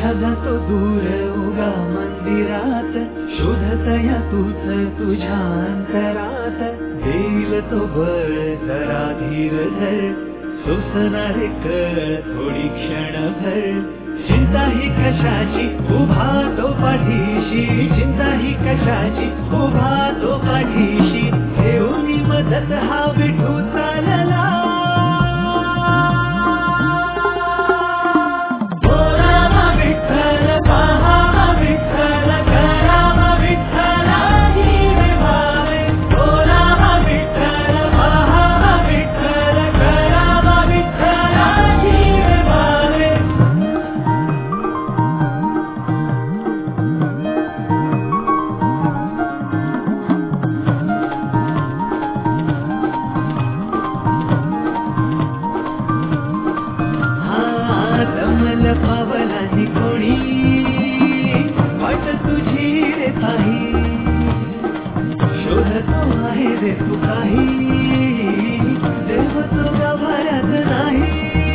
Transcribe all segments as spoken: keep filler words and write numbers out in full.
दिशा जातो दूर उगा मंदिरात, शोधतया तूच तुझ्या अंतरात. देईल तो बळ जरा धीर धर, सोसणारे कळ थोडी क्षणभर. चिंता ही कशाची उभा तो पाठीशी, चिंता ही कशाची उभा तो पाठीशी. घेऊन मदत हा विठू चालला. पावलांनी कोणी वाट तुझी रे पाही, शोधतो आहे रे तू काही, देव तो गाभाऱ्यात नाही.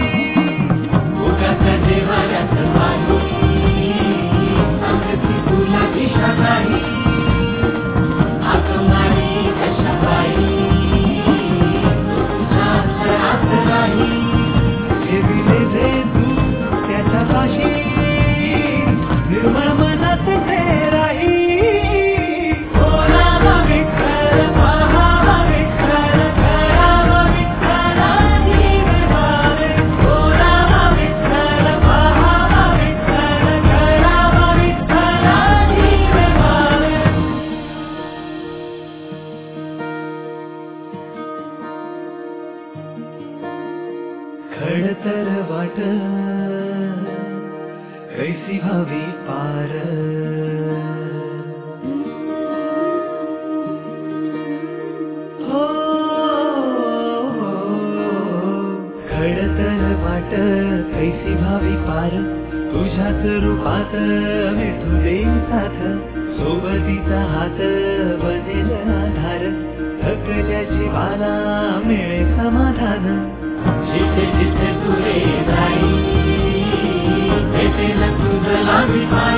उगाच देवाऱ्यात पाही, सांगती तुला दिशा नाही. आगमानी कशा पायी, तुझ्या अंतरात नाही. ठेविले जे निर्मळ मनात ते राही. ओ राम विठ्ठल पाहावा विठ्ठल, करावा विठ्ठला जीवे भावे. ओ राम विठ्ठल पाहावा विठ्ठल, करावा विठ्ठला जीवे भावे. खडतर वाट कैसी भावी पार, हो खडतर वाट कैसी भावी पार. तुझ्याच रूपात विठू देई साथ, सोबतीचा हात बनेल आधार. थकल्या जीवाला मिळे समाधान, जिथे जिथे तुरे जाई भेटेल तुझं लाभी पाय.